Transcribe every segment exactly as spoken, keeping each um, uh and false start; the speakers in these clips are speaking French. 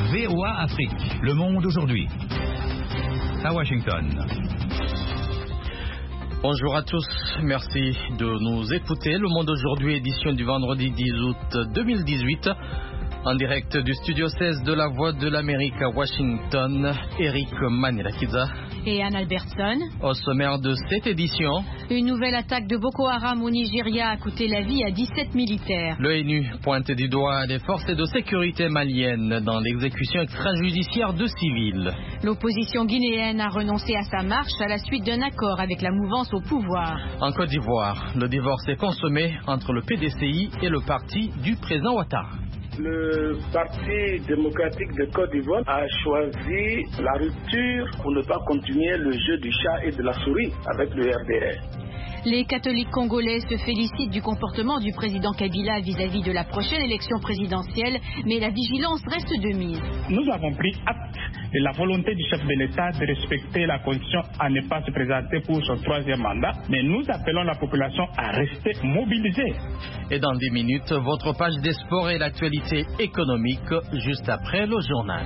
V O A Afrique. Le monde aujourd'hui. À Washington. Bonjour à tous, merci de nous écouter. Le Monde aujourd'hui, édition du vendredi dix août deux mille dix-huit. En direct du studio seize de la Voix de l'Amérique à Washington, Eric Manilakiza et Anne Albertson. Au sommaire de cette édition, une nouvelle attaque de Boko Haram au Nigeria a coûté la vie à dix-sept militaires. L'ONU pointe du doigt les forces de sécurité maliennes dans l'exécution extrajudiciaire de civils. L'opposition guinéenne a renoncé à sa marche à la suite d'un accord avec la mouvance au pouvoir. En Côte d'Ivoire, le divorce est consommé entre le P D C I et le parti du président Ouattara. Le Parti démocratique de Côte d'Ivoire a choisi la rupture pour ne pas continuer le jeu du chat et de la souris avec le R D R. Les catholiques congolais se félicitent du comportement du président Kabila vis-à-vis de la prochaine élection présidentielle, mais la vigilance reste de mise. Nous avons pris acte de la volonté du chef de l'État de respecter la condition à ne pas se présenter pour son troisième mandat, mais nous appelons la population à rester mobilisée. Et dans dix minutes, votre page des sports et l'actualité économique, juste après le journal.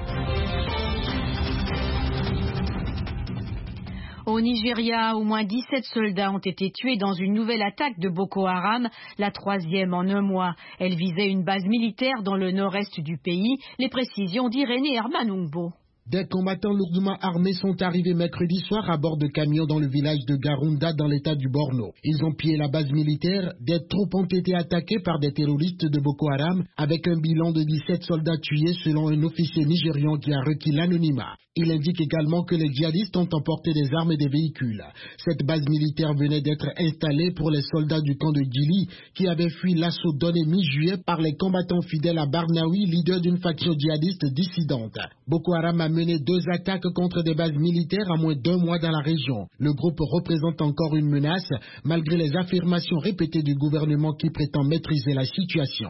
Au Nigeria, au moins dix-sept soldats ont été tués dans une nouvelle attaque de Boko Haram, la troisième en un mois. Elle visait une base militaire dans le nord-est du pays. Les précisions d'Irénée Hermanungbo. Des combattants lourdement armés sont arrivés mercredi soir à bord de camions dans le village de Garunda dans l'état du Borno. Ils ont pillé la base militaire. Des troupes ont été attaquées par des terroristes de Boko Haram avec un bilan de dix-sept soldats tués selon un officier nigérian qui a requis l'anonymat. Il indique également que les djihadistes ont emporté des armes et des véhicules. Cette base militaire venait d'être installée pour les soldats du camp de Djili qui avaient fui l'assaut donné mi-juillet par les combattants fidèles à Barnawi, leader d'une faction djihadiste dissidente. Boko Haram a mené deux attaques contre des bases militaires à moins d'un mois dans la région. Le groupe représente encore une menace malgré les affirmations répétées du gouvernement qui prétend maîtriser la situation.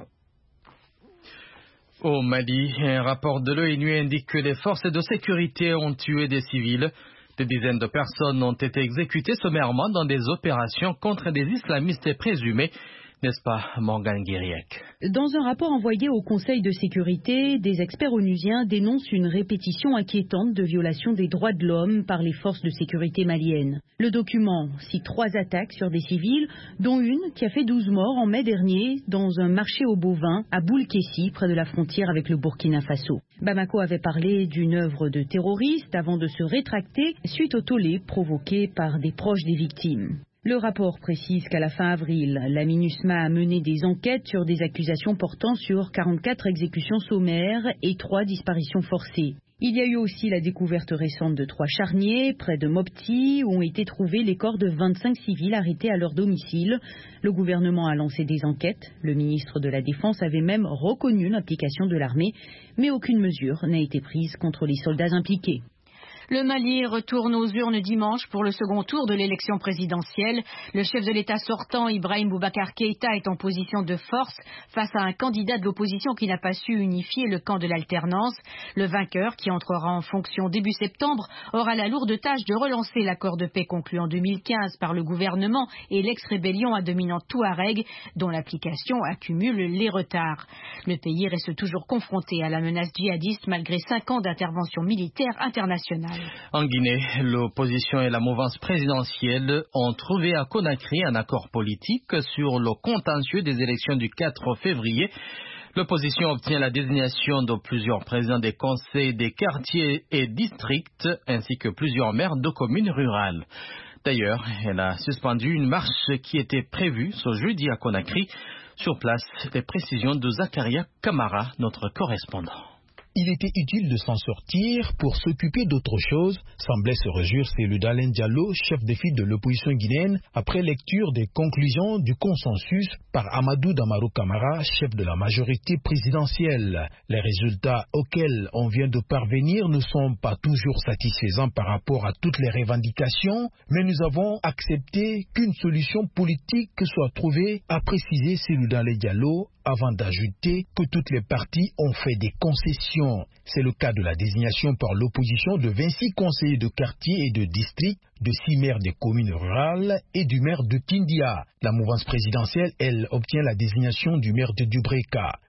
Au Mali, un rapport de l'ONU indique que les forces de sécurité ont tué des civils. Des dizaines de personnes ont été exécutées sommairement dans des opérations contre des islamistes présumés. N'est-ce pas, Morgane Guiriec? Dans un rapport envoyé au Conseil de sécurité, des experts onusiens dénoncent une répétition inquiétante de violations des droits de l'homme par les forces de sécurité maliennes. Le document cite trois attaques sur des civils, dont une qui a fait douze morts en mai dernier dans un marché aux bovins à Boulkessi, près de la frontière avec le Burkina Faso. Bamako avait parlé d'une œuvre de terroriste avant de se rétracter suite au tollé provoqué par des proches des victimes. Le rapport précise qu'à la fin avril, la MINUSMA a mené des enquêtes sur des accusations portant sur quarante-quatre exécutions sommaires et trois disparitions forcées. Il y a eu aussi la découverte récente de trois charniers près de Mopti où ont été trouvés les corps de vingt-cinq civils arrêtés à leur domicile. Le gouvernement a lancé des enquêtes. Le ministre de la Défense avait même reconnu l'implication de l'armée, mais aucune mesure n'a été prise contre les soldats impliqués. Le Mali retourne aux urnes dimanche pour le second tour de l'élection présidentielle. Le chef de l'État sortant, Ibrahim Boubacar Keïta, est en position de force face à un candidat de l'opposition qui n'a pas su unifier le camp de l'alternance. Le vainqueur, qui entrera en fonction début septembre, aura la lourde tâche de relancer l'accord de paix conclu en deux mille quinze par le gouvernement et l'ex-rébellion à dominante Touareg, dont l'application accumule les retards. Le pays reste toujours confronté à la menace djihadiste malgré cinq ans d'intervention militaire internationale. En Guinée, l'opposition et la mouvance présidentielle ont trouvé à Conakry un accord politique sur le contentieux des élections du quatre février. L'opposition obtient la désignation de plusieurs présidents des conseils des quartiers et districts, ainsi que plusieurs maires de communes rurales. D'ailleurs, elle a suspendu une marche qui était prévue ce jeudi à Conakry. Sur place, les précisions de Zakaria Kamara, notre correspondant. Il était utile de s'en sortir pour s'occuper d'autre chose, semblait se réjouir Cellou Dalein Diallo, chef de file de l'opposition guinéenne, après lecture des conclusions du consensus par Amadou Damaro Camara, chef de la majorité présidentielle. Les résultats auxquels on vient de parvenir ne sont pas toujours satisfaisants par rapport à toutes les revendications, mais nous avons accepté qu'une solution politique soit trouvée, a précisé Cellou Dalein Diallo, avant d'ajouter que toutes les parties ont fait des concessions. C'est le cas de la désignation par l'opposition de vingt-six conseillers de quartier et de district, de six maires des communes rurales et du maire de Kindia. La mouvance présidentielle, elle, obtient la désignation du maire de Dubreka.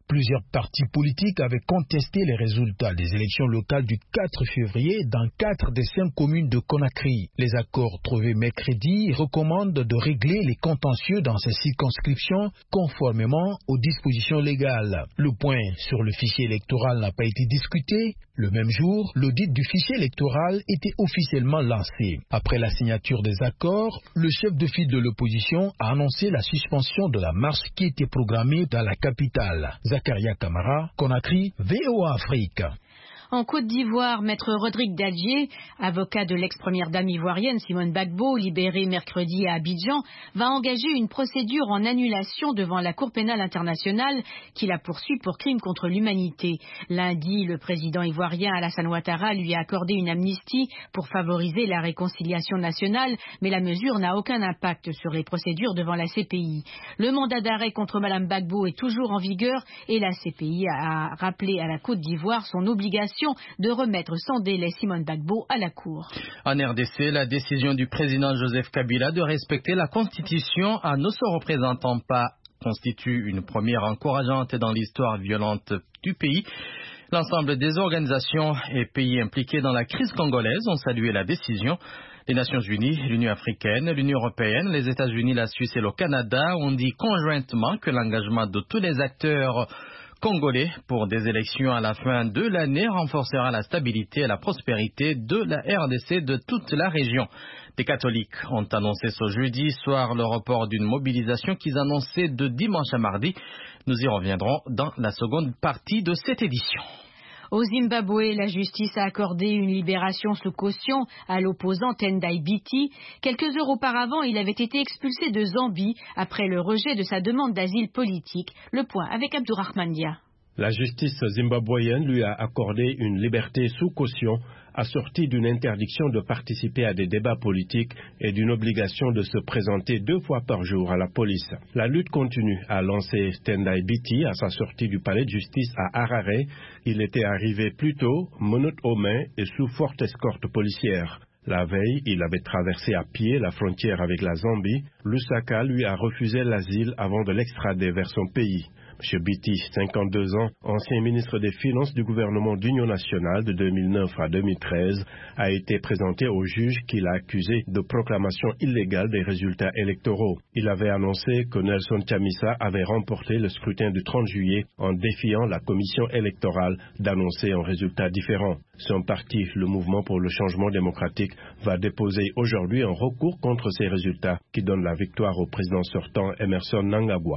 Plusieurs partis politiques avaient contesté les résultats des élections locales du quatre février dans quatre des cinq communes de Conakry. Les accords trouvés mercredi recommandent de régler les contentieux dans ces circonscriptions conformément aux dispositions légales. Le point sur le fichier électoral n'a pas été discuté. Le même jour, l'audit du fichier électoral était officiellement lancé. Après la signature des accords, le chef de file de l'opposition a annoncé la suspension de la marche qui était programmée dans la capitale. Zakaria Kamara, Conakry, V O A Afrique. En Côte d'Ivoire, maître Rodrigue Dadjié, avocat de l'ex-première dame ivoirienne Simone Gbagbo, libérée mercredi à Abidjan, va engager une procédure en annulation devant la Cour pénale internationale qui la poursuit pour crimes contre l'humanité. Lundi, le président ivoirien Alassane Ouattara lui a accordé une amnistie pour favoriser la réconciliation nationale, mais la mesure n'a aucun impact sur les procédures devant la C P I. Le mandat d'arrêt contre Mme Gbagbo est toujours en vigueur et la C P I a rappelé à la Côte d'Ivoire son obligation de remettre sans délai Simone Gbagbo à la Cour. En R D C, la décision du président Joseph Kabila de respecter la Constitution en ne se représentant pas constitue une première encourageante dans l'histoire violente du pays. L'ensemble des organisations et pays impliqués dans la crise congolaise ont salué la décision. Les Nations Unies, l'Union africaine, l'Union européenne, les États-Unis, la Suisse et le Canada ont dit conjointement que l'engagement de tous les acteurs congolais pour des élections à la fin de l'année renforcera la stabilité et la prospérité de la R D C de toute la région. Des catholiques ont annoncé ce jeudi soir le report d'une mobilisation qu'ils annonçaient de dimanche à mardi. Nous y reviendrons dans la seconde partie de cette édition. Au Zimbabwe, la justice a accordé une libération sous caution à l'opposant Tendai Biti. Quelques heures auparavant, il avait été expulsé de Zambie après le rejet de sa demande d'asile politique. Le point avec Abdourahmane Dia. La justice zimbabwéenne lui a accordé une liberté sous caution assortie d'une interdiction de participer à des débats politiques et d'une obligation de se présenter deux fois par jour à la police. La lutte continue, a lancé Tendai Biti à sa sortie du palais de justice à Harare. Il était arrivé plus tôt, menottes aux mains et sous forte escorte policière. La veille, il avait traversé à pied la frontière avec la Zambie. Lusaka lui a refusé l'asile avant de l'extrader vers son pays. M. Biti, cinquante-deux ans, ancien ministre des Finances du gouvernement d'Union nationale de deux mille neuf à deux mille treize, a été présenté au juge qui l'a accusé de proclamation illégale des résultats électoraux. Il avait annoncé que Nelson Chamisa avait remporté le scrutin du trente juillet en défiant la commission électorale d'annoncer un résultat différent. Son parti, le Mouvement pour le changement démocratique, va déposer aujourd'hui un recours contre ces résultats qui donnent la victoire au président sortant Emerson Mnangagwa.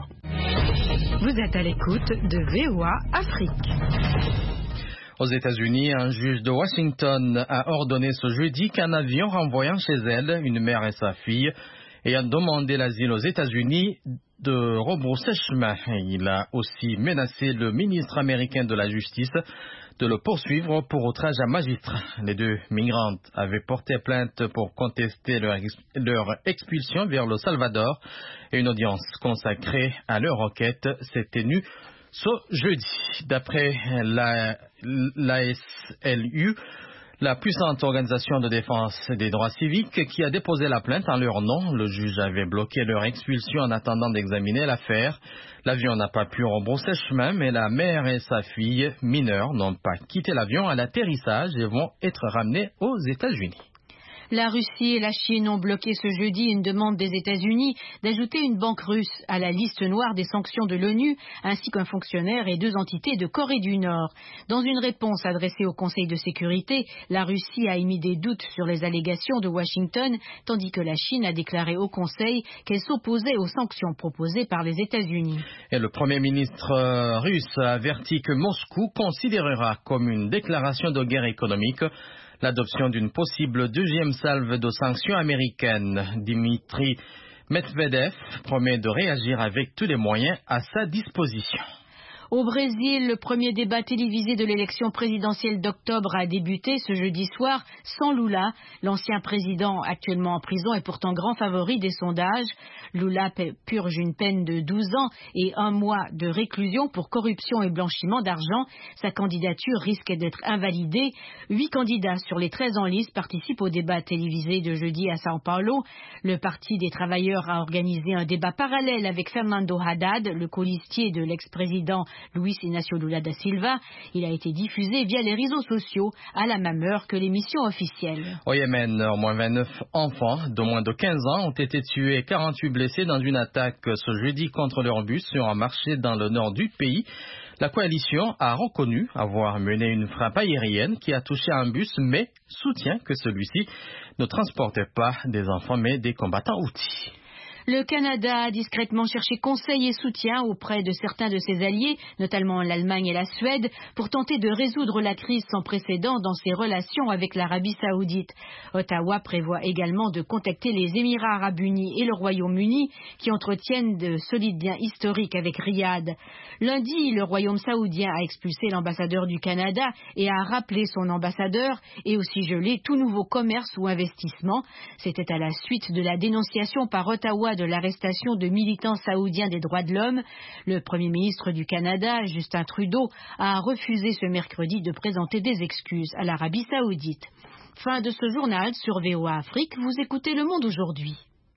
Vous êtes à l'écoute de V O A Afrique. Aux États-Unis, un juge de Washington a ordonné ce jeudi qu'un avion renvoyant chez elle une mère et sa fille ayant demandé l'asile aux États-Unis de rebrousser chemin. Il a aussi menacé le ministre américain de la Justice de le poursuivre pour outrage à magistrat. Les deux migrantes avaient porté plainte pour contester leur, ex leur expulsion vers le Salvador et une audience consacrée à leur requête s'est tenue ce jeudi. D'après la, l'A S L U, la puissante organisation de défense des droits civiques qui a déposé la plainte en leur nom, le juge avait bloqué leur expulsion en attendant d'examiner l'affaire. L'avion n'a pas pu rebrousser chemin, mais la mère et sa fille mineure n'ont pas quitté l'avion à l'atterrissage et vont être ramenées aux États-Unis. La Russie et la Chine ont bloqué ce jeudi une demande des États-Unis d'ajouter une banque russe à la liste noire des sanctions de l'ONU, ainsi qu'un fonctionnaire et deux entités de Corée du Nord. Dans une réponse adressée au Conseil de sécurité, la Russie a émis des doutes sur les allégations de Washington, tandis que la Chine a déclaré au Conseil qu'elle s'opposait aux sanctions proposées par les États-Unis. Et le Premier ministre russe a averti que Moscou considérera comme une déclaration de guerre économique l'adoption d'une possible deuxième salve de sanctions américaines. Dimitri Medvedev promet de réagir avec tous les moyens à sa disposition. Au Brésil, le premier débat télévisé de l'élection présidentielle d'octobre a débuté ce jeudi soir sans Lula. L'ancien président, actuellement en prison, est pourtant grand favori des sondages. Lula purge une peine de douze ans et un mois de réclusion pour corruption et blanchiment d'argent. Sa candidature risque d'être invalidée. Huit candidats sur les treize en lice participent au débat télévisé de jeudi à São Paulo. Le Parti des travailleurs a organisé un débat parallèle avec Fernando Haddad, le colistier de l'ex-président Luis Inácio Lula da Silva. Il a été diffusé via les réseaux sociaux à la même heure que l'émission officielle. Au Yémen, au moins vingt-neuf enfants de moins de quinze ans ont été tués et quarante-huit blessés dans une attaque ce jeudi contre leur bus sur un marché dans le nord du pays. La coalition a reconnu avoir mené une frappe aérienne qui a touché un bus, mais soutient que celui-ci ne transportait pas des enfants, mais des combattants houthis. Le Canada a discrètement cherché conseil et soutien auprès de certains de ses alliés, notamment l'Allemagne et la Suède, pour tenter de résoudre la crise sans précédent dans ses relations avec l'Arabie saoudite. Ottawa prévoit également de contacter les Émirats arabes unis et le Royaume-Uni, qui entretiennent de solides liens historiques avec Riyad. Lundi, le Royaume saoudien a expulsé l'ambassadeur du Canada et a rappelé son ambassadeur et aussi gelé tout nouveau commerce ou investissement. C'était à la suite de la dénonciation par Ottawa de l'arrestation de militants saoudiens des droits de l'homme. Le Premier ministre du Canada, Justin Trudeau, a refusé ce mercredi de présenter des excuses à l'Arabie saoudite. Fin de ce journal sur V O A Afrique. Vous écoutez Le Monde aujourd'hui.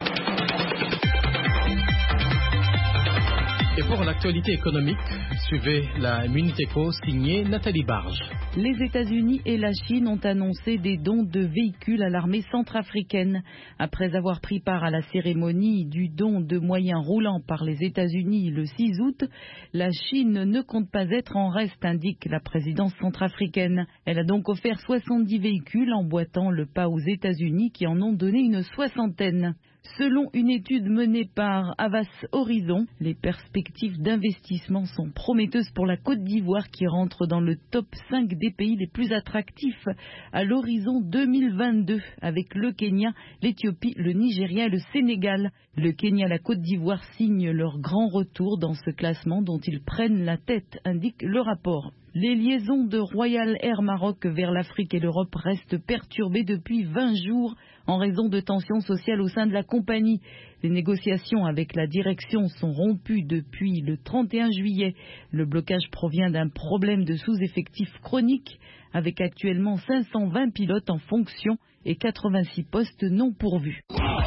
Et pour l'actualité économique, suivez la Minute Éco signée Nathalie Barge. Les États-Unis et la Chine ont annoncé des dons de véhicules à l'armée centrafricaine. Après avoir pris part à la cérémonie du don de moyens roulants par les États-Unis le six août, la Chine ne compte pas être en reste, indique la présidence centrafricaine. Elle a donc offert soixante-dix véhicules, emboîtant le pas aux États-Unis qui en ont donné une soixantaine. Selon une étude menée par Havas Horizon, les perspectives d'investissement sont prometteuses pour la Côte d'Ivoire qui rentre dans le top cinq des pays les plus attractifs à l'horizon deux mille vingt-deux avec le Kenya, l'Éthiopie, le Nigeria et le Sénégal. Le Kenya et la Côte d'Ivoire signent leur grand retour dans ce classement dont ils prennent la tête, indique le rapport. Les liaisons de Royal Air Maroc vers l'Afrique et l'Europe restent perturbées depuis vingt jours en raison de tensions sociales au sein de la compagnie. Les négociations avec la direction sont rompues depuis le trente et un juillet. Le blocage provient d'un problème de sous-effectif chronique avec actuellement cinq cent vingt pilotes en fonction et quatre-vingt-six postes non pourvus.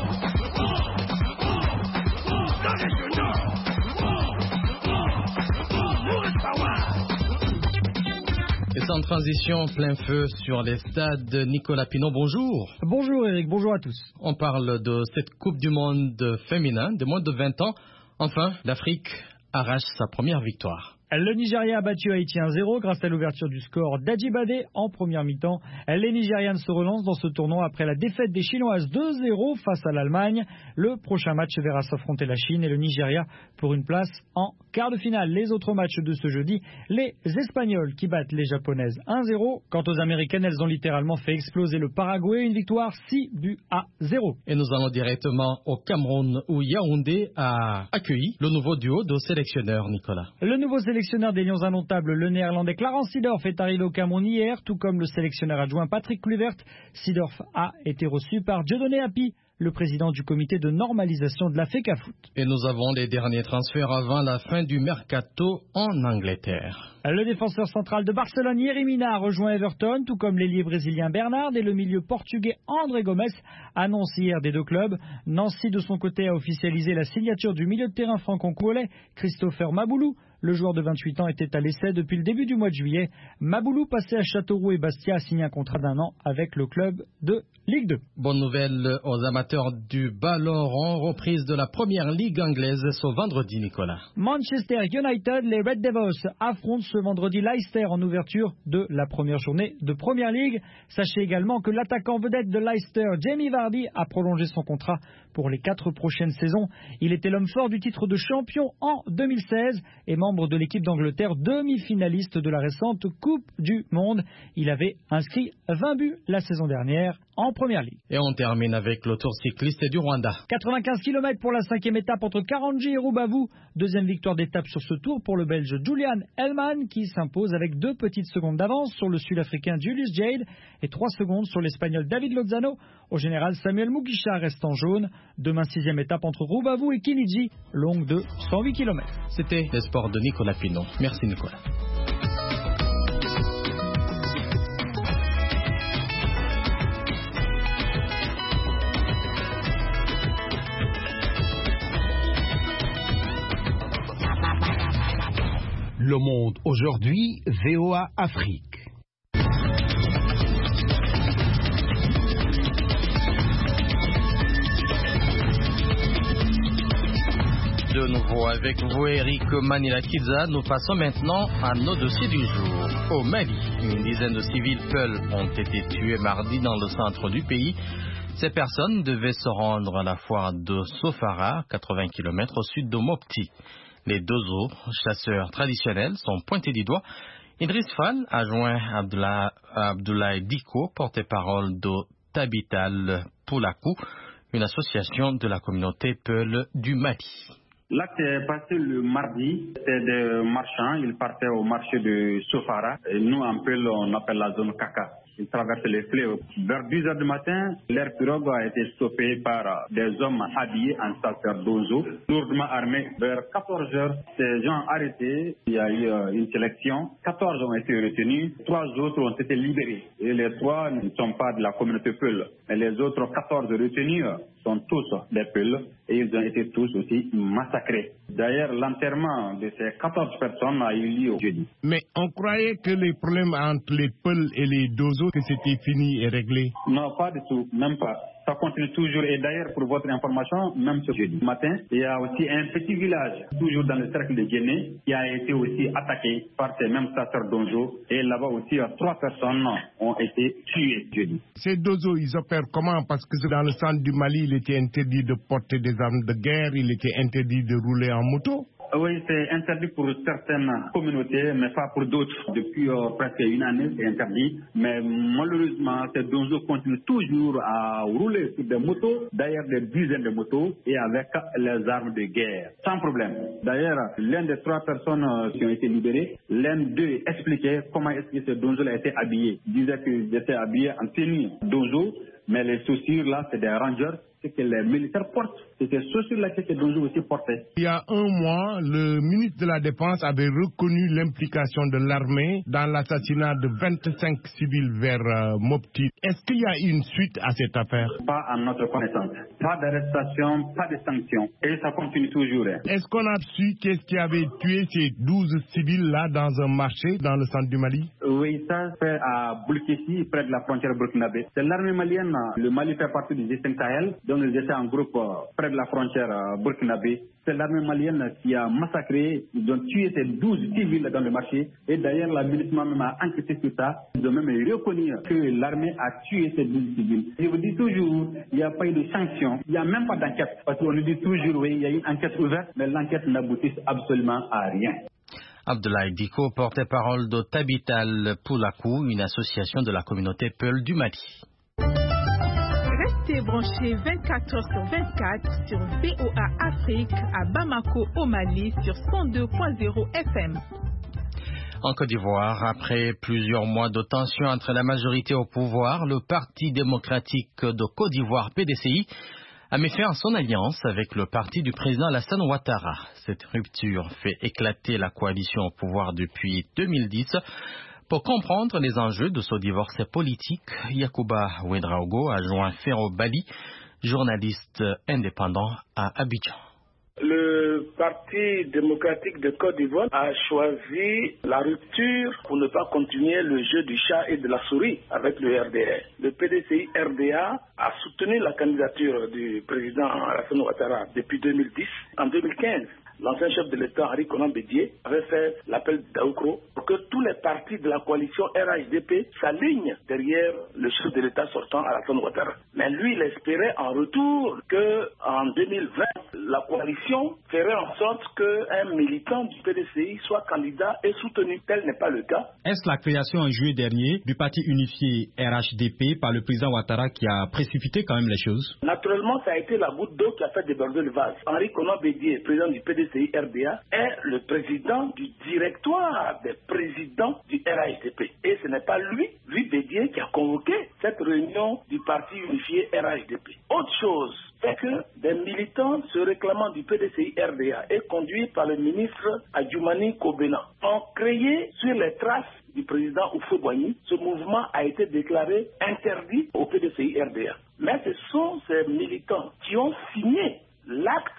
Et sans transition, plein feu sur les stades. Nicolas Pinot, bonjour. Bonjour Eric, bonjour à tous. On parle de cette Coupe du Monde féminin de moins de vingt ans. Enfin, l'Afrique arrache sa première victoire. Le Nigeria a battu Haïti un zéro grâce à l'ouverture du score d'Adjibade en première mi-temps. Les Nigérianes se relancent dans ce tournoi après la défaite des Chinoises deux zéro face à l'Allemagne. Le prochain match verra s'affronter la Chine et le Nigeria pour une place en quart de finale. Les autres matchs de ce jeudi, les Espagnols qui battent les Japonaises un zéro. Quant aux Américaines, elles ont littéralement fait exploser le Paraguay, une victoire six buts à zéro. Et nous allons directement au Cameroun où Yaoundé a accueilli le nouveau duo de sélectionneurs, Nicolas. Le nouveau sélectionneur des Lions indomptables, le néerlandais Clarence Seedorf, est arrivé au Cameroun hier, tout comme le sélectionneur adjoint Patrick Kluivert. Seedorf a été reçu par Dieudonné Hapi, le président du comité de normalisation de la FECAFOOT. Et nous avons les derniers transferts avant la fin du mercato en Angleterre. Le défenseur central de Barcelone, Yerry Mina, a rejoint Everton, tout comme l'ailier brésilien Bernard et le milieu portugais André Gomes, annoncé hier des deux clubs. Nancy, de son côté, a officialisé la signature du milieu de terrain franco-congolais, Christopher Maboulou. Le joueur de vingt-huit ans était à l'essai depuis le début du mois de juillet. Maboulou, passé à Châteauroux et Bastia, a signé un contrat d'un an avec le club de Ligue deux. Bonne nouvelle aux amateurs du ballon rond, reprise de la première ligue anglaise ce vendredi, Nicolas. Manchester United, les Red Devils, affrontent ce vendredi Leicester en ouverture de la première journée de Première Ligue. Sachez également que l'attaquant vedette de Leicester, Jamie Vardy, a prolongé son contrat pour les quatre prochaines saisons. Il était l'homme fort du titre de champion en deux mille seize et membre de l'équipe d'Angleterre, demi-finaliste de la récente Coupe du Monde. Il avait inscrit vingt buts la saison dernière en Première Ligue. Et on termine avec le Tour cycliste du Rwanda. quatre-vingt-quinze kilomètres pour la cinquième étape entre Karongi et Rubavu. Deuxième victoire d'étape sur ce tour pour le Belge Julian Hellman qui s'impose avec deux petites secondes d'avance sur le Sud-Africain Julius Jade et trois secondes sur l'Espagnol David Lozano. Au général, Samuel Mugisha reste en jaune. Demain, sixième étape entre Rubavu et Kinigi, longue de cent huit kilomètres. C'était les sports de Nicolas Pinot. Merci Nicolas. Le Monde aujourd'hui, V O A Afrique. De nouveau avec vous, Eric Manilakiza, nous passons maintenant à nos dossiers du jour. Au Mali, une dizaine de civils Peul ont été tués mardi dans le centre du pays. Ces personnes devaient se rendre à la foire de Sofara, quatre-vingts kilomètres au sud de Mopti. Les deux autres chasseurs traditionnels sont pointés du doigt. Idriss Fall, adjoint Abdoulaye, Abdoulaye Diko, porte-parole de Tabital Poulakou, une association de la communauté Peul du Mali. L'acte est passé le mardi. C'était des marchands. Ils partaient au marché de Sofara. Et nous, en Peul, on appelle la zone Kaka. Ils traversaient les fleuves. Vers dix heures du matin, leur pirogue a été stoppée par des hommes habillés en sacerdozo, lourdement armés. Vers quatorze heures, ces gens arrêtés. Il y a eu une sélection. quatorze ont été retenus. Trois autres ont été libérés. Et les trois ne sont pas de la communauté Peul. Mais les autres quatorze retenus sont tous des Peuls et ils ont été tous aussi massacrés. D'ailleurs, l'enterrement de ces quatorze personnes a eu lieu jeudi. Mais on croyait que les problèmes entre les Peuls et les Dozo, que c'était fini et réglé. Non, pas du tout, même pas. Ça continue toujours. Et d'ailleurs, pour votre information, même ce jeudi matin, il y a aussi un petit village, toujours dans le cercle de Djéné, qui a été aussi attaqué par ces mêmes chasseurs Dozo. Et là-bas aussi, trois personnes ont été tuées jeudi. Ces Dozo, ils opèrent comment? Parce que dans le centre du Mali, il était interdit de porter des armes de guerre, il était interdit de rouler en moto. Oui, c'est interdit pour certaines communautés, mais pas pour d'autres. Depuis euh, presque une année, c'est interdit. Mais malheureusement, ces Dozo continuent toujours à rouler sur des motos, d'ailleurs des dizaines de motos, et avec les armes de guerre, sans problème. D'ailleurs, l'un des trois personnes qui ont été libérées, l'un d'eux expliquait comment est-ce que ces Dozo a été habillé. Il disait qu'ils étaient habillés en tenue Dozo, mais les chaussures là, c'est des rangers. C'est que les militaires portent. C'était chaussures-là que ces Dozo aussi portaient. Il y a un mois, le ministre de la Défense avait reconnu l'implication de l'armée dans l'assassinat de vingt-cinq civils vers euh, Mopti. Est-ce qu'il y a une suite à cette affaire? Pas à notre connaissance. Pas d'arrestation, pas de sanctions. Et ça continue toujours. Hein. Est-ce qu'on a su qu'est-ce qui avait tué ces douze civils-là dans un marché dans le centre du Mali? Oui, ça c'est à Boulkessi, près de la frontière burkinabé. C'est l'armée malienne. Le Mali fait partie du G cinq Sahel. Donc ils étaient en groupe euh, près de la frontière euh, burkinabé. C'est l'armée malienne qui a massacré, ils ont tué ces douze civils dans le marché. Et d'ailleurs, la milice même a enquêté sur ça. Ils ont même reconnu que l'armée a tué ces douze civils. Je vous dis toujours, il n'y a pas eu de sanctions, il n'y a même pas d'enquête. Parce qu'on nous dit toujours, oui, il y a eu une enquête ouverte, mais l'enquête n'aboutit absolument à rien. Abdoulaye Diko, porte-parole de Tabital Poulakou, une association de la communauté Peul du Mali. Restez branchés vingt-quatre heures sur vingt-quatre sur V O A Afrique à Bamako au Mali sur cent deux point zéro F M. En Côte d'Ivoire, après plusieurs mois de tension entre la majorité au pouvoir, le Parti démocratique de Côte d'Ivoire, P D C I, a mis fin à son alliance avec le parti du président Alassane Ouattara. Cette rupture fait éclater la coalition au pouvoir depuis deux mille dix. Pour comprendre les enjeux de ce divorce politique, Yacouba Ouedraogo a joint Ferro Bali, journaliste indépendant à Abidjan. Le Parti démocratique de Côte d'Ivoire a choisi la rupture pour ne pas continuer le jeu du chat et de la souris avec le R D A. Le P D C I R D A a soutenu la candidature du président Alassane Ouattara depuis deux mille dix. En deux mille quinze, l'ancien chef de l'État, Henri Konan Bédié, avait fait l'appel d'Aoukro pour que tous les partis de la coalition R H D P s'alignent derrière le chef de l'État sortant, Alassane Ouattara. Mais lui, il espérait en retour qu'en deux mille vingt, la coalition ferait en sorte qu'un militant du P D C I soit candidat et soutenu. Tel n'est pas le cas. Est-ce la création en juillet dernier du parti unifié R H D P par le président Ouattara qui a précipité quand même les choses? Naturellement, ça a été la goutte d'eau qui a fait déborder le vase. Henri Konan Bédié, président du P D C I R D A, est le président du directoire des présidents du R H D P. Et ce n'est pas lui, lui Bédié, qui a convoqué cette réunion du parti unifié R H D P. Autre chose, c'est que des militants se réclamant du P D C I R D A et conduits par le ministre Adjoumani Kobena ont créé sur les traces du président Oufo-Boigny. Ce mouvement a été déclaré interdit au P D C I R D A. Mais ce sont ces militants qui ont signé l'acte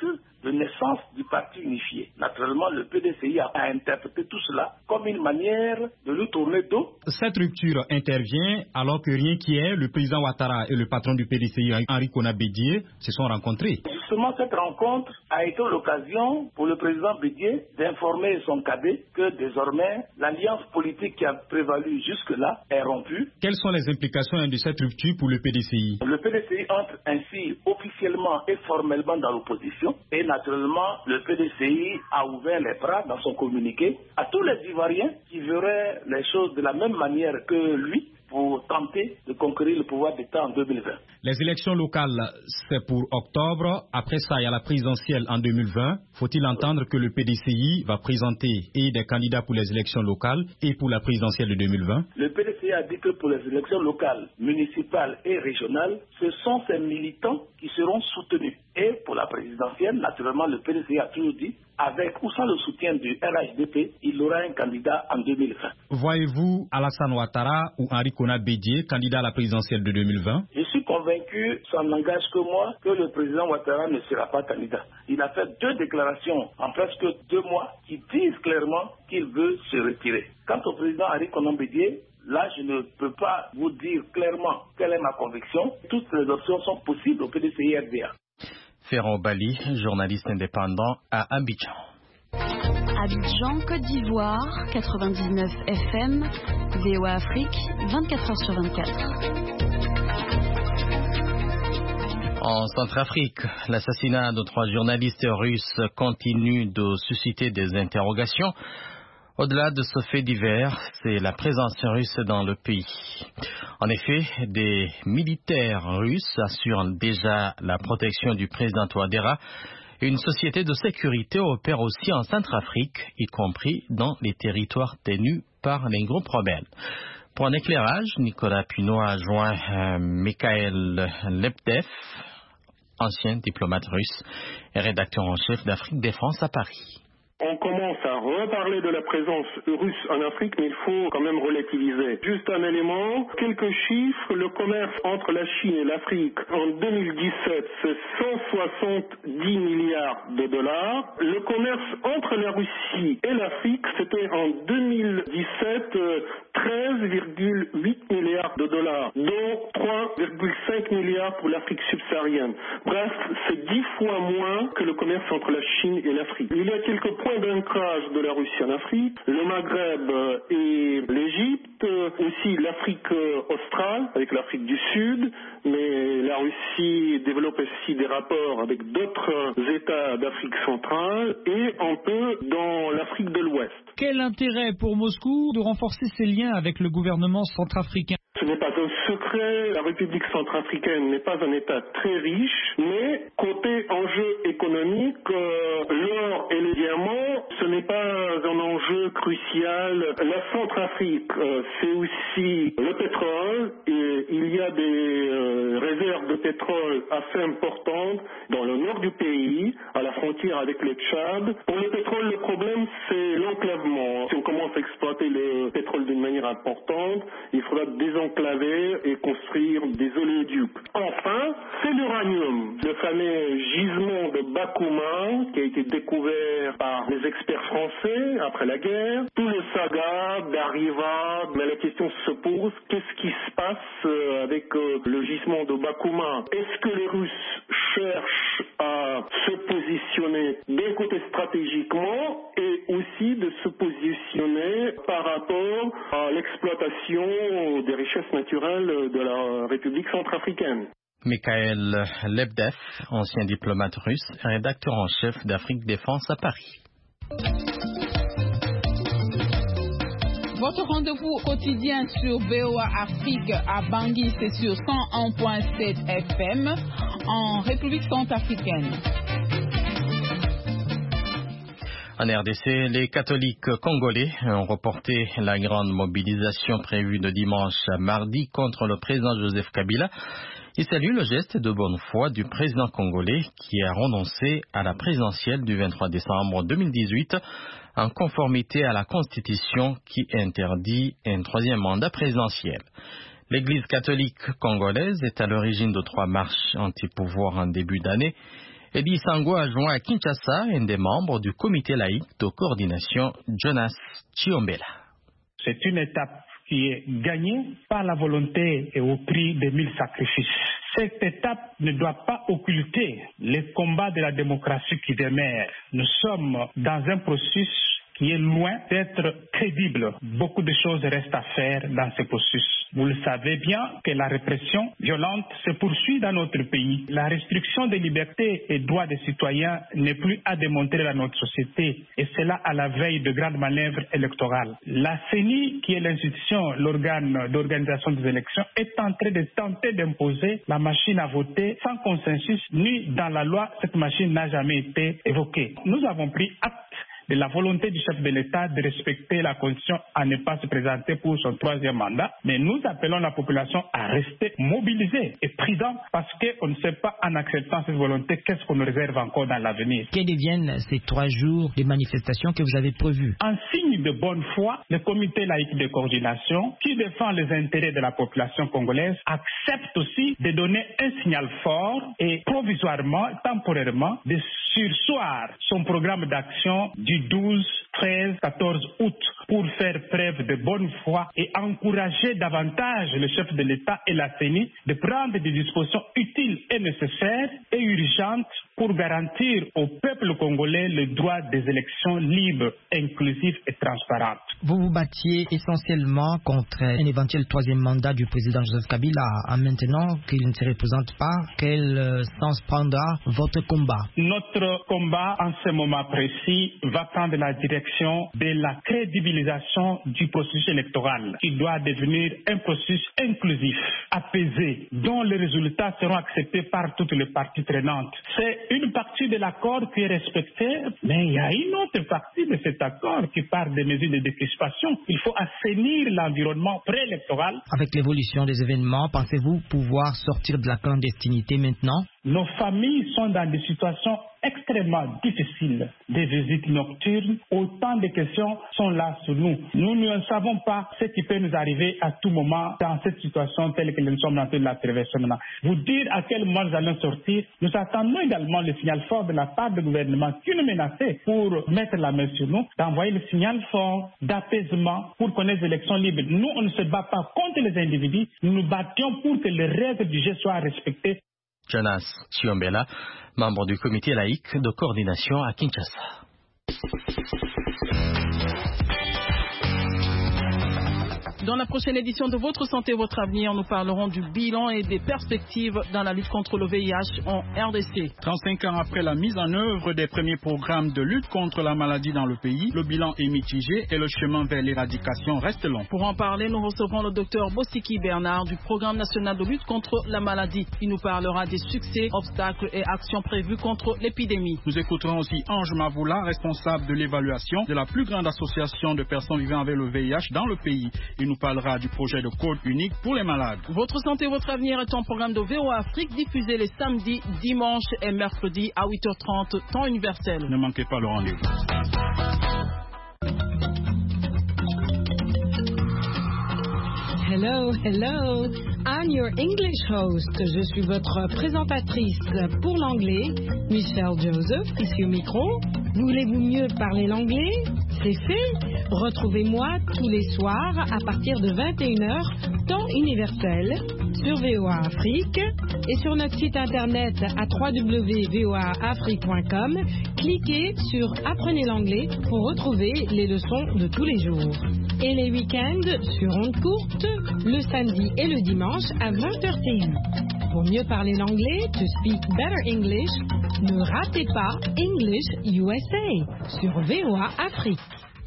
de naissance du parti unifié. Naturellement, le P D C I a interprété tout cela comme une manière de lui tourner dos. Cette rupture intervient alors que rien qui est, le président Ouattara et le patron du P D C I, Henri Konan Bédié, se sont rencontrés. Justement, cette rencontre a été l'occasion pour le président Bédié d'informer son cadet que désormais, l'alliance politique qui a prévalu jusque-là est rompue. Quelles sont les implications de cette rupture pour le P D C I? Le P D C I entre ainsi officiellement et formellement dans l'opposition et naturellement, le P D C I a ouvert les bras dans son communiqué à tous les Ivoiriens qui verraient les choses de la même manière que lui pour tenter de conquérir le pouvoir d'État en deux mille vingt. Les élections locales, c'est pour octobre. Après ça, il y a la présidentielle en deux mille vingt. Faut-il entendre que le P D C I va présenter et des candidats pour les élections locales et pour la présidentielle de deux mille vingt? Le P D C I a dit que pour les élections locales, municipales et régionales, ce sont ces militants qui seront soutenus. Et pour la présidentielle, naturellement, le P D C I a toujours dit, avec ou sans le soutien du R H D P, il aura un candidat en deux mille vingt. Voyez-vous Alassane Ouattara ou Henri Konan Bédié, candidat à la présidentielle de deux mille vingt? Je suis convaincu, ça n'engage que moi, que le président Ouattara ne sera pas candidat. Il a fait deux déclarations en presque deux mois qui disent clairement qu'il veut se retirer. Quant au président Henri Konan Bédié, là, je ne peux pas vous dire clairement quelle est ma conviction. Toutes les options sont possibles au P D C I R D A. Ferro Bali, journaliste indépendant à Abidjan. Abidjan, Côte d'Ivoire, quatre-vingt-dix-neuf F M, V O A Afrique, vingt-quatre heures sur vingt-quatre. En Centrafrique, l'assassinat de trois journalistes russes continue de susciter des interrogations. Au-delà de ce fait divers, c'est la présence russe dans le pays. En effet, des militaires russes assurent déjà la protection du président Touadéra. Une société de sécurité opère aussi en Centrafrique, y compris dans les territoires tenus par les groupes rebelles. Pour un éclairage, Nicolas Pinault a joint euh, Mikhail Lebdev, ancien diplomate russe et rédacteur en chef d'Afrique Défense à Paris. On commence à reparler de la présence russe en Afrique, mais il faut quand même relativiser. Juste un élément, quelques chiffres. Le commerce entre la Chine et l'Afrique en deux mille dix-sept, c'est cent soixante-dix milliards de dollars. Le commerce entre la Russie et l'Afrique, c'était en deux mille dix-sept treize virgule huit milliards de dollars, dont trois virgule cinq milliards pour l'Afrique subsaharienne. Bref, c'est dix fois moins que le commerce entre la Chine et l'Afrique. Il y a quelques points d'ancrage de la Russie en Afrique, le Maghreb et l'Égypte, aussi l'Afrique australe avec l'Afrique du Sud, mais la Russie développe aussi des rapports avec d'autres États d'Afrique centrale et un peu dans l'Afrique de l'Ouest. Quel intérêt pour Moscou de renforcer ses liens avec le gouvernement centrafricain? Ce n'est pas un secret, la République centrafricaine n'est pas un État très riche, mais côté enjeu économique, euh, l'or et les diamants, ce n'est pas un enjeu crucial. La Centrafrique, euh, c'est aussi le pétrole, et il y a des euh, réserves de pétrole assez importantes dans le nord du pays, à la frontière avec le Tchad. Pour le pétrole, le problème, c'est l'enclavement. Si on commence à exploiter le pétrole d'une manière importante, il faudra désenclaver et construire des oléoducs. Enfin, c'est l'uranium, le fameux gisement de Bakouma qui a été découvert par les experts français après la guerre. Tout le saga d'Arriva, mais la question se pose, qu'est-ce qui se passe avec le gisement de Bakouma? Est-ce que les Russes cherchent à se positionner d'un côté stratégiquement et aussi de se positionner par rapport à l'exploitation des richesses naturelles de la République centrafricaine? Mikhail Lebdev, ancien diplomate russe, rédacteur en chef d'Afrique Défense à Paris. Votre rendez-vous quotidien sur V O A Afrique à Bangui, c'est sur cent un virgule sept F M en République centrafricaine. En R D C, les catholiques congolais ont reporté la grande mobilisation prévue de dimanche à mardi contre le président Joseph Kabila. Ils saluent le geste de bonne foi du président congolais qui a renoncé à la présidentielle du vingt-trois décembre deux mille dix-huit en conformité à la Constitution qui interdit un troisième mandat présidentiel. L'Église catholique congolaise est à l'origine de trois marches anti-pouvoir en début d'année. Eddie Sango a joint à Kinshasa un des membres du comité laïque de coordination, Jonas Chiombela. C'est une étape qui est gagnée par la volonté et au prix de mille sacrifices. Cette étape ne doit pas occulter les combats de la démocratie qui demeurent. Nous sommes dans un processus qui est loin d'être crédible. Beaucoup de choses restent à faire dans ce processus. Vous le savez bien que la répression violente se poursuit dans notre pays. La restriction des libertés et droits des citoyens n'est plus à démontrer dans notre société, et cela à la veille de grandes manœuvres électorales. La C E N I, qui est l'institution, l'organe d'organisation des élections, est en train de tenter d'imposer la machine à voter sans consensus, ni dans la loi, cette machine n'a jamais été évoquée. Nous avons pris acte de la volonté du chef de l'État de respecter la condition à ne pas se présenter pour son troisième mandat, mais nous appelons la population à rester mobilisée et prudente parce qu'on ne sait pas, en acceptant cette volonté, qu'est-ce qu'on nous réserve encore dans l'avenir. Que deviennent ces trois jours de manifestations que vous avez prévues? En signe de bonne foi, le comité laïque de coordination, qui défend les intérêts de la population congolaise, accepte aussi de donner un signal fort et provisoirement, temporairement, de surseoir son programme d'action du douze, treize, quatorze août pour faire preuve de bonne foi et encourager davantage le chef de l'État et la C E N I de prendre des dispositions utiles et nécessaires et urgentes pour garantir au peuple congolais le droit des élections libres, inclusives et transparentes. Vous vous battiez essentiellement contre un éventuel troisième mandat du président Joseph Kabila. En maintenant qu'il ne se représente pas, quel sens prendra votre combat? Notre combat en ce moment précis va prendre la direction de la crédibilisation du processus électoral qui doit devenir un processus inclusif, apaisé, dont les résultats seront acceptés par toutes les parties prenantes. C'est une partie de l'accord qui est respectée, mais il y a une autre partie de cet accord qui parle des mesures de décrispation. Il faut assainir l'environnement préélectoral. Avec l'évolution des événements, pensez-vous pouvoir sortir de la clandestinité maintenant? Nos familles sont dans des situations extrêmement difficiles. Des visites nocturnes, autant de questions sont là sur nous. Nous ne savons pas ce qui peut nous arriver à tout moment dans cette situation telle que nous sommes en train de la traverser maintenant. Vous dire à quel moment nous allons sortir, nous attendons également le signal fort de la part du gouvernement qui nous menaçait pour mettre la main sur nous, d'envoyer le signal fort d'apaisement pour qu'on ait des élections libres. Nous, on ne se bat pas contre les individus, nous nous battions pour que les règles du jeu soient respectées. Jonas Chiombela, membre du comité laïque de coordination à Kinshasa. Dans la prochaine édition de Votre Santé, Votre Avenir, nous parlerons du bilan et des perspectives dans la lutte contre le V I H en R D C. trente-cinq ans après la mise en œuvre des premiers programmes de lutte contre la maladie dans le pays, le bilan est mitigé et le chemin vers l'éradication reste long. Pour en parler, nous recevrons le docteur Bossiki Bernard du Programme national de lutte contre la maladie. Il nous parlera des succès, obstacles et actions prévues contre l'épidémie. Nous écouterons aussi Ange Mavoula, responsable de l'évaluation de la plus grande association de personnes vivant avec le V I H dans le pays. Il nous parlera du projet de code unique pour les malades. Votre santé, votre avenir est un programme de V O A Afrique diffusé les samedis, dimanches et mercredis à huit heures trente, temps universel. Ne manquez pas le rendez-vous. Hello, hello. I'm your English host. Je suis votre présentatrice pour l'anglais, Michelle Joseph, ici au micro. Voulez-vous mieux parler l'anglais? C'est fait. Retrouvez-moi tous les soirs à partir de vingt et une heures, temps universel, sur V O A Afrique et sur notre site internet à w w w point v o a afrique point com. Cliquez sur Apprenez l'anglais pour retrouver les leçons de tous les jours. Et les week-ends sur ondes courtes, le samedi et le dimanche à vingt heures T U. Pour mieux parler l'anglais, to speak better English, ne ratez pas English U S A sur V O A Afrique.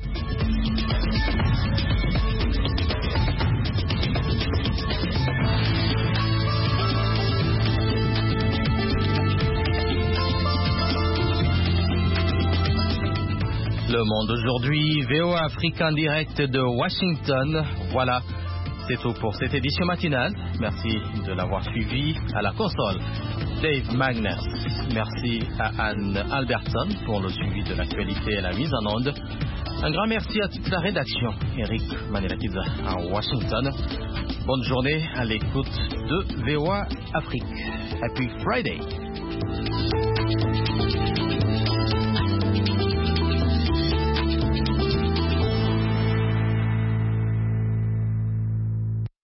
Le Monde aujourd'hui, V O A Afrique en direct de Washington. Voilà, c'est tout pour cette édition matinale. Merci de l'avoir suivi. À la console, Dave Magnus. Merci à Anne Albertson pour le suivi de l'actualité et la mise en onde. Un grand merci à toute la rédaction. Eric Manelakiza à Washington. Bonne journée à l'écoute de V O A Afrique. Happy Friday.